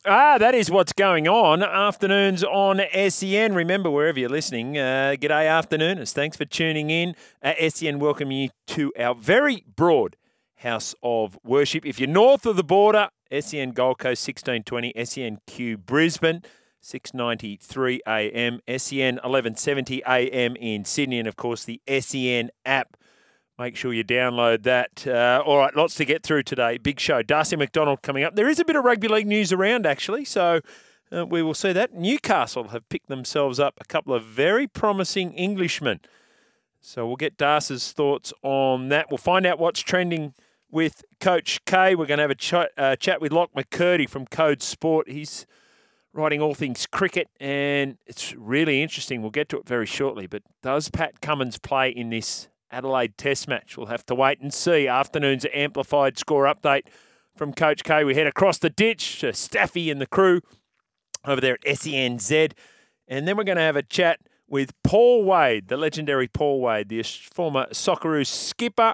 That is what's going on. Afternoons on SEN. Remember, wherever you're listening, g'day afternooners. Thanks for tuning in. SEN welcome you to our very broad house of worship. If you're north of the border, SEN Gold Coast 1620, SENQ Brisbane 6:93 a.m, SEN 1170 a.m. in Sydney, and of course the SEN app. Make sure you download that. All right, lots to get through today. Big show. Darcy McDonald coming up. There is a bit of rugby league news around, actually, so we will see that. Newcastle have picked themselves up a couple of very promising Englishmen. So we'll get Darcy's thoughts on that. We'll find out what's trending with Coach K. We're going to have a chat with Locke McCurdy from Code Sport. He's writing all things cricket, and it's really interesting. We'll get to it very shortly. But does Pat Cummins play in this Adelaide Test match? We'll have to wait and see. Afternoon's amplified score update from Coach K. We head across the ditch to Staffy and the crew over there at SENZ. And then we're going to have a chat with Paul Wade, the legendary Paul Wade, the former Socceroos skipper.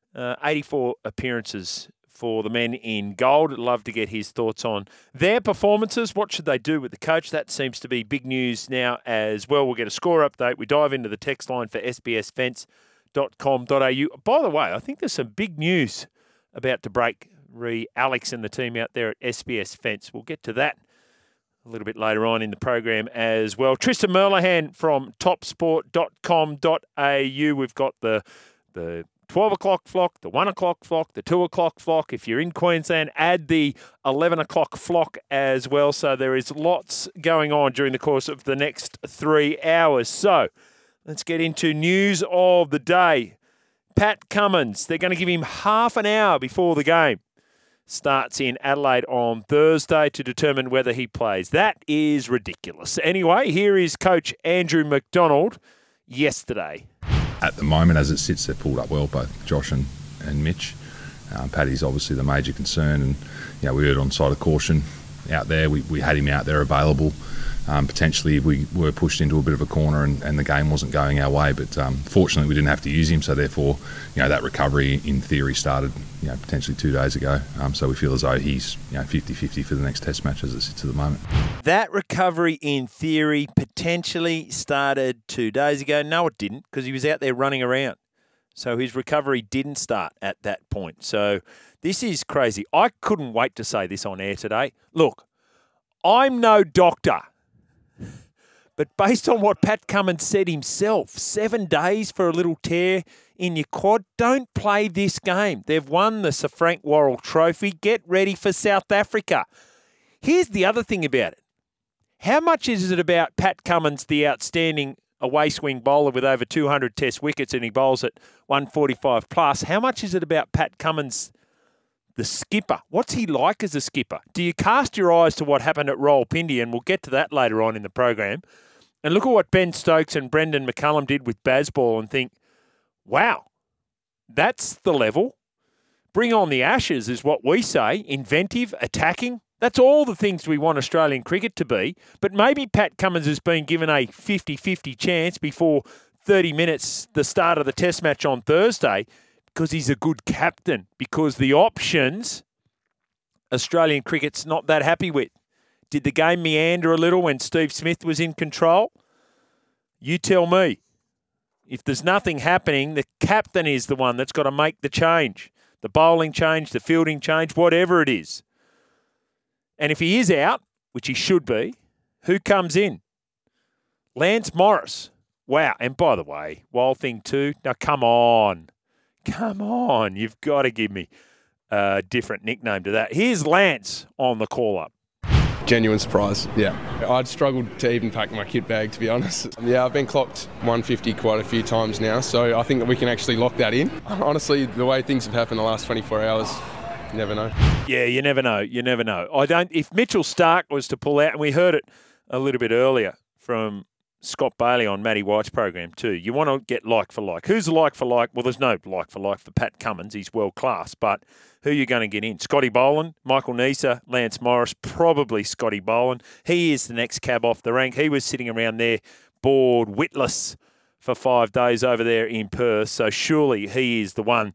84 appearances for the men in gold. I'd love to get his thoughts on their performances. What should they do with the coach? That seems to be big news now as well. We'll get a score update. We dive into the text line for sbsfence.com.au. By the way, I think there's some big news about to break re Alex and the team out there at SBS Fence. We'll get to that a little bit later on in the program as well. Tristan Merlihan from topsport.com.au. We've got the 12 o'clock flock, the 1 o'clock flock, the 2 o'clock flock. If you're in Queensland, add the 11 o'clock flock as well. So there is lots going on during the course of the next 3 hours. So let's get into news of the day. Pat Cummins, they're going to give him half an hour before the game starts in Adelaide on Thursday to determine whether he plays. That is ridiculous. Anyway, here is Coach Andrew McDonald yesterday. At the moment, as it sits, they've pulled up well, both Josh and Mitch. Paddy's obviously the major concern, and we heard on side of caution out there. We had him out there available. Potentially, we were pushed into a bit of a corner and the game wasn't going our way, but fortunately we didn't have to use him, so therefore that recovery in theory started potentially 2 days ago, so we feel as though he's 50-50 for the next test match as it sits at the moment. That recovery in theory potentially started 2 days ago. No, it didn't, because he was out there running around, so his recovery didn't start at that point. So this is crazy. I couldn't wait to say this on air today. Look, I'm no doctor, but based on what Pat Cummins said himself, 7 days for a little tear in your quad, don't play this game. They've won the Sir Frank Worrell Trophy. Get ready for South Africa. Here's the other thing about it. How much is it about Pat Cummins, the outstanding away swing bowler with over 200 test wickets, and he bowls at 145 plus? How much is it about Pat Cummins, the skipper? What's he like as a skipper? Do you cast your eyes to what happened at Rawalpindi, and we'll get to that later on in the program, and look at what Ben Stokes and Brendan McCullum did with Bazball and think, wow, that's the level. Bring on the Ashes is what we say. Inventive, attacking. That's all the things we want Australian cricket to be. But maybe Pat Cummins has been given a 50-50 chance before 30 minutes, the start of the test match on Thursday, because he's a good captain, because the options Australian cricket's not that happy with. Did the game meander a little when Steve Smith was in control? You tell me. If there's nothing happening, the captain is the one that's got to make the change. The bowling change, the fielding change, whatever it is. And if he is out, which he should be, who comes in? Lance Morris. Wow. And by the way, wild thing too. Now, come on. Come on. You've got to give me a different nickname to that. Here's Lance on the call-up. Genuine surprise, yeah. I'd struggled to even pack my kit bag, to be honest. Yeah, I've been clocked 150 quite a few times now, so I think that we can actually lock that in. Honestly, the way things have happened the last 24 hours, you never know. Yeah, you never know. You never know. If Mitchell Starc was to pull out, and we heard it a little bit earlier from Scott Bailey on Matty White's program too. You want to get like for like. Who's like for like? Well, there's no like for like for Pat Cummins. He's world class. But who are you going to get in? Scotty Boland, Michael Neser, Lance Morris, probably Scotty Boland. He is the next cab off the rank. He was sitting around there bored, witless for 5 days over there in Perth. So surely he is the one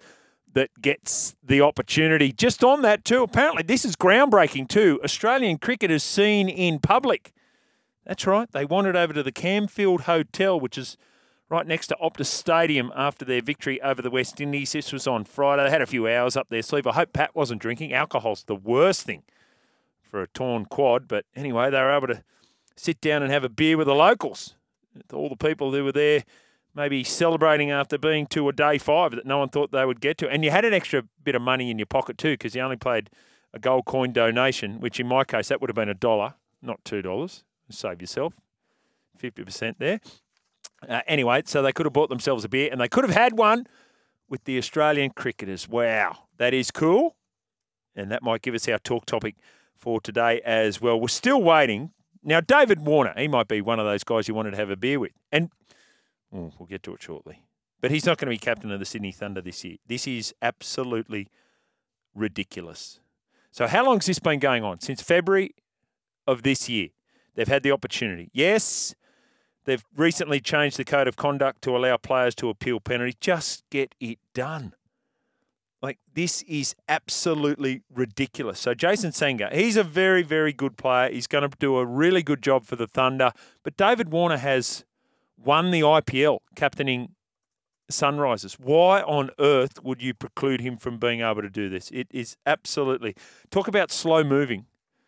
that gets the opportunity. Just on that too, apparently this is groundbreaking too. Australian cricket is seen in public. That's right. They wandered over to the Camfield Hotel, which is right next to Optus Stadium after their victory over the West Indies. This was on Friday. They had a few hours up their sleeve. I hope Pat wasn't drinking. Alcohol's the worst thing for a torn quad. But anyway, they were able to sit down and have a beer with the locals. All the people who were there maybe celebrating after being to a day 5 that no one thought they would get to. And you had an extra bit of money in your pocket too, because you only paid a gold coin donation, which in my case, that would have been $1, not $2. Save yourself 50% there. Anyway, so they could have bought themselves a beer, and they could have had one with the Australian cricketers. Wow, that is cool. And that might give us our talk topic for today as well. We're still waiting. Now, David Warner, he might be one of those guys you wanted to have a beer with. And we'll get to it shortly. But he's not going to be captain of the Sydney Thunder this year. This is absolutely ridiculous. So how long has this been going on? Since February of this year, they've had the opportunity. Yes, they've recently changed the code of conduct to allow players to appeal penalties. Just get it done. Like, this is absolutely ridiculous. So Jason Sangha, he's a very, very good player. He's going to do a really good job for the Thunder. But David Warner has won the IPL, captaining Sunrisers. Why on earth would you preclude him from being able to do this? It is absolutely... Talk about slow moving.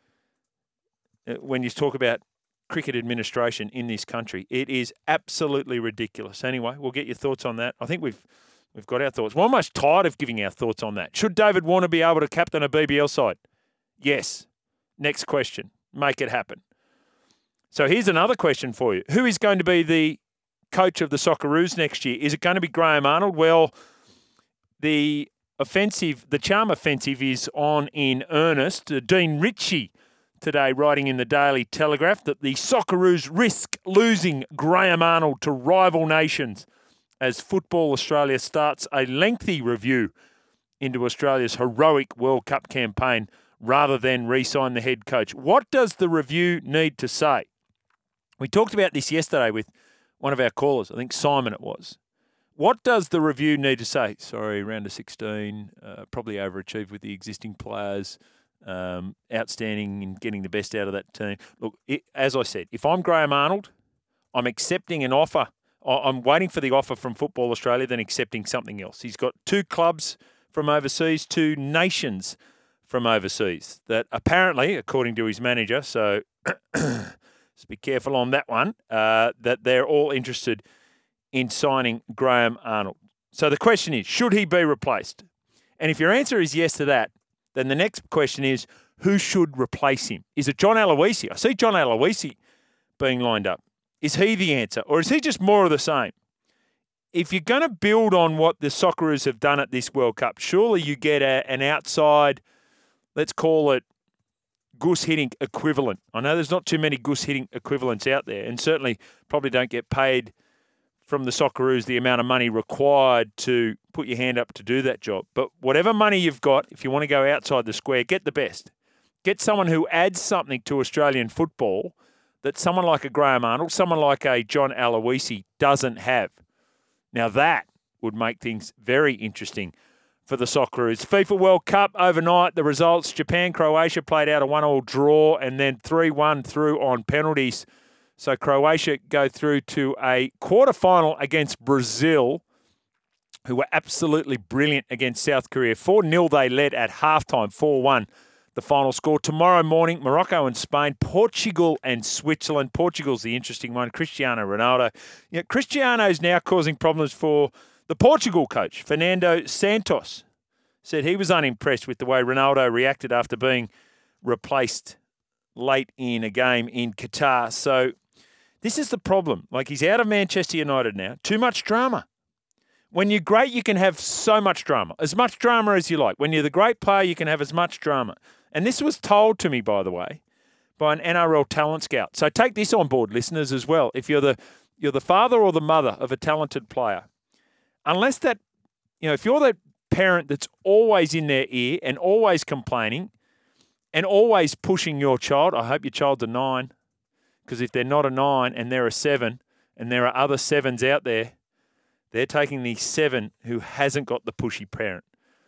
When you talk about cricket administration in this country, it is absolutely ridiculous. Anyway, we'll get your thoughts on that. I think we've got our thoughts. We're almost tired of giving our thoughts on that. Should David Warner be able to captain a BBL side? Yes. Next question. Make it happen. So here's another question for you. Who is going to be the coach of the Socceroos next year? Is it going to be Graham Arnold? Well, the charm offensive is on in earnest. Dean Ritchie today writing in the Daily Telegraph that the Socceroos risk losing Graham Arnold to rival nations as Football Australia starts a lengthy review into Australia's heroic World Cup campaign rather than re-sign the head coach. What does the review need to say? We talked about this yesterday with one of our callers, I think Simon it was. What does the review need to say? Sorry, round of 16, probably overachieved with the existing players, outstanding in getting the best out of that team. Look, as I said, if I'm Graham Arnold, I'm accepting an offer. I'm waiting for the offer from Football Australia, then accepting something else. He's got 2 clubs from overseas, 2 nations from overseas that apparently, according to his manager, so just be careful on that one, that they're all interested in signing Graham Arnold. So the question is, should he be replaced? And if your answer is yes to that, then the next question is, who should replace him? Is it John Aloisi? I see John Aloisi being lined up. Is he the answer, or is he just more of the same? If you're going to build on what the Socceroos have done at this World Cup, surely you get an outside, let's call it, Gus Hiddink equivalent. I know there's not too many Gus Hiddink equivalents out there, and certainly probably don't get paid from the Socceroos the amount of money required to put your hand up to do that job. But whatever money you've got, if you want to go outside the square, get the best. Get someone who adds something to Australian football that someone like a Graham Arnold, someone like a John Aloisi doesn't have. Now that would make things very interesting for the Socceroos. FIFA World Cup overnight, the results, Japan-Croatia played out a 1-1 draw and then 3-1 through on penalties. So Croatia go through to a quarterfinal against Brazil, who were absolutely brilliant against South Korea. 4-0 they led at halftime, 4-1 the final score. Tomorrow morning, Morocco and Spain, Portugal and Switzerland. Portugal's the interesting one, Cristiano Ronaldo. You know, Cristiano's now causing problems for the Portugal coach, Fernando Santos. Said he was unimpressed with the way Ronaldo reacted after being replaced late in a game in Qatar. So this is the problem. Like, he's out of Manchester United now. Too much drama. When you're great, you can have so much drama. As much drama as you like. When you're the great player, you can have as much drama. And this was told to me, by the way, by an NRL talent scout. So take this on board, listeners, as well. If you're the father or the mother of a talented player, unless that, if you're the parent that's always in their ear and always complaining and always pushing your child, I hope your child's a 9, because if they're not a 9 and they're a 7 and there are other 7s out there, they're taking the 7 who hasn't got the pushy parent.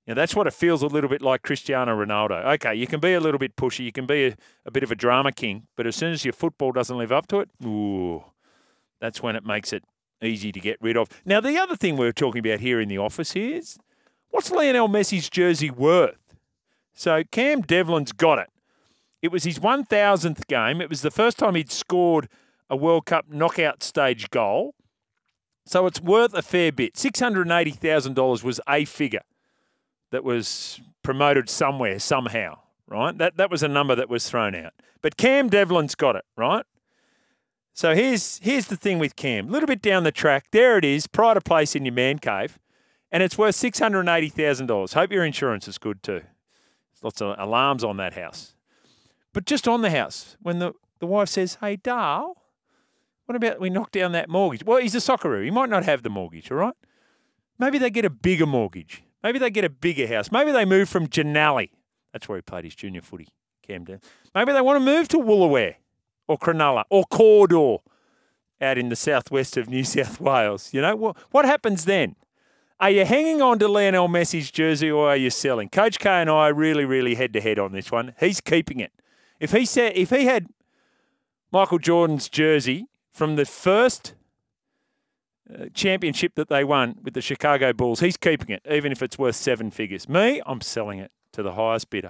You know, that's what it feels a little bit like Cristiano Ronaldo. Okay, you can be a little bit pushy, you can be a bit of a drama king, but as soon as your football doesn't live up to it, ooh, that's when it makes it easy to get rid of. Now, the other thing we're talking about here in the office here is, what's Lionel Messi's jersey worth? So Cam Devlin's got it. It was his 1,000th game. It was the first time he'd scored a World Cup knockout stage goal. So it's worth a fair bit. $680,000 was a figure that was promoted somewhere, somehow, right? That was a number that was thrown out. But Cam Devlin's got it, right? So here's the thing with Cam. A little bit down the track, there it is, pride of place in your man cave, and it's worth $680,000. Hope your insurance is good too. There's lots of alarms on that house. But just on the house, when the wife says, hey, Dal, what about we knock down that mortgage? Well, he's a Socceroo. He might not have the mortgage, all right? Maybe they get a bigger mortgage. Maybe they get a bigger house. Maybe they move from Janali. That's where he played his junior footy, Camden. Maybe they want to move to Woolooware or Cronulla or Cawdor out in the southwest of New South Wales. You know, what happens then? Are you hanging on to Lionel Messi's jersey or are you selling? Coach K and I are really, really head-to-head on this one. He's keeping it. If he had Michael Jordan's jersey from the first championship that they won with the Chicago Bulls, he's keeping it, even if it's worth seven figures. Me, I'm selling it to the highest bidder.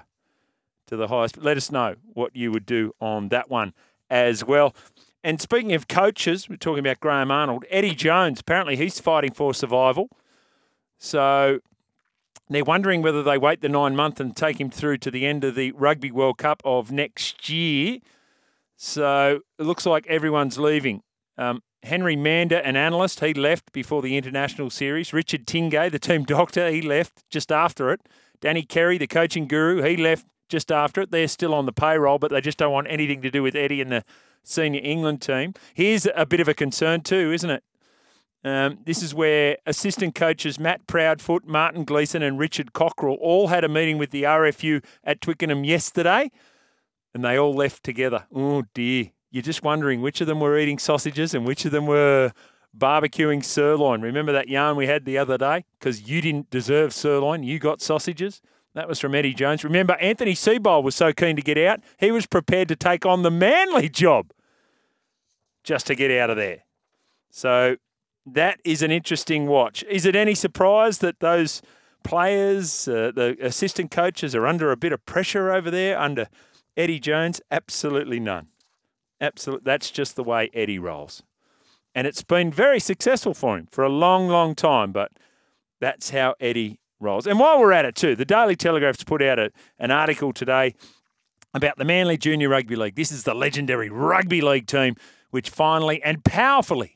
Let us know what you would do on that one as well. And speaking of coaches, we're talking about Graham Arnold. Eddie Jones, apparently he's fighting for survival. So they're wondering whether they wait the 9 month and take him through to the end of the Rugby World Cup of next year. So it looks like everyone's leaving. Henry Mander, an analyst, he left before the international series. Richard Tingay, the team doctor, he left just after it. Danny Kerry, the coaching guru, he left just after it. They're still on the payroll, but they just don't want anything to do with Eddie and the senior England team. Here's a bit of a concern too, isn't it? This is where assistant coaches Matt Proudfoot, Martin Gleeson and Richard Cockrell all had a meeting with the RFU at Twickenham yesterday, and they all left together. Oh, dear. You're just wondering which of them were eating sausages and which of them were barbecuing sirloin. Remember that yarn we had the other day? Because you didn't deserve sirloin, you got sausages. That was from Eddie Jones. Remember, Anthony Seibold was so keen to get out, he was prepared to take on the Manly job just to get out of there. So that is an interesting watch. Is it any surprise that those players, the assistant coaches, are under a bit of pressure over there under Eddie Jones? Absolutely none. Absolutely. That's just the way Eddie rolls. And it's been very successful for him for a long, long time, but that's how Eddie rolls. And while we're at it too, the Daily Telegraph's put out an article today about the Manly Junior Rugby League. This is the legendary rugby league team which finally and powerfully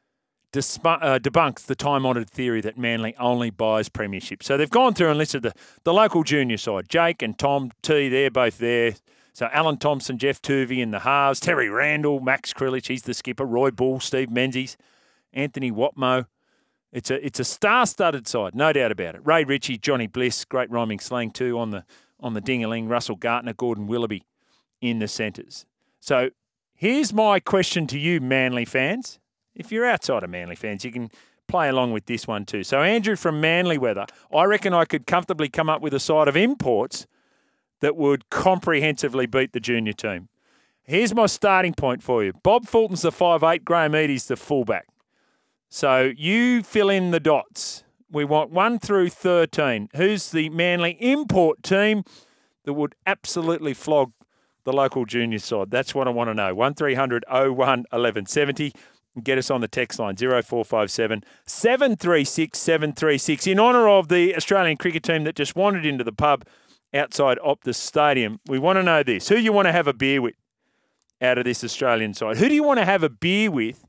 debunks the time-honoured theory that Manly only buys premierships. So they've gone through and listed the local junior side. Jake and Tom T, they're both there. So Alan Thompson, Jeff Tuvey in the halves, Terry Randall, Max Krilich, he's the skipper, Roy Bull, Steve Menzies, Anthony Watmo. It's a star-studded side, no doubt about it. Ray Ritchie, Johnny Bliss, great rhyming slang too on the ding-a-ling, Russell Gartner, Gordon Willoughby in the centres. So here's my question to you, Manly fans. If you're outside of Manly fans, you can play along with this one too. So Andrew from Manly Weather, I reckon I could comfortably come up with a side of imports that would comprehensively beat the junior team. Here's my starting point for you. Bob Fulton's the 5'8", Graham Eadie's the fullback. So you fill in the dots. We want 1 through 13. Who's the Manly import team that would absolutely flog the local junior side? That's what I want to know. 1300 01 1170. Get us on the text line 0457 736 736. In honour of the Australian cricket team that just wandered into the pub outside Optus Stadium, we want to know this. Who you want to have a beer with out of this Australian side? Who do you want to have a beer with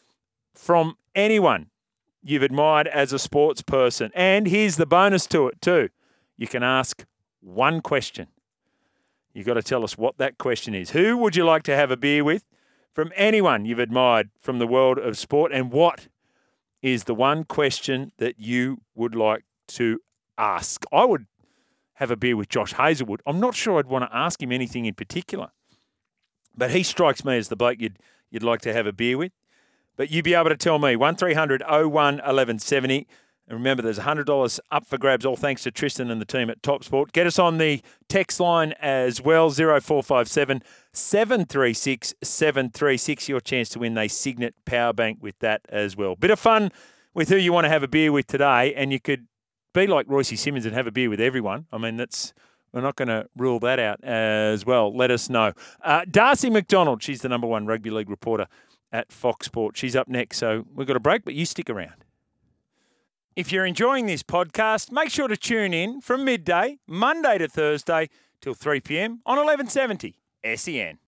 from anyone you've admired as a sports person? And here's the bonus to it too. You can ask one question. You've got to tell us what that question is. Who would you like to have a beer with from anyone you've admired from the world of sport? And what is the one question that you would like to ask? I would have a beer with Josh Hazelwood. I'm not sure I'd want to ask him anything in particular, but he strikes me as the bloke you'd like to have a beer with. But you'd be able to tell me, 1300 01 1170. And remember, there's $100 up for grabs, all thanks to Tristan and the team at Top Sport. Get us on the text line as well, 0457 736 736. Your chance to win a Signet power bank with that as well. Bit of fun with who you want to have a beer with today, and you could be like Royce Simmons and have a beer with everyone. I mean, we're not going to rule that out as well. Let us know. Darcy McDonald, she's the number one rugby league reporter at Fox Sport. She's up next, so we've got a break, but you stick around. If you're enjoying this podcast, make sure to tune in from midday, Monday to Thursday, till 3 p.m. on 1170 SEN.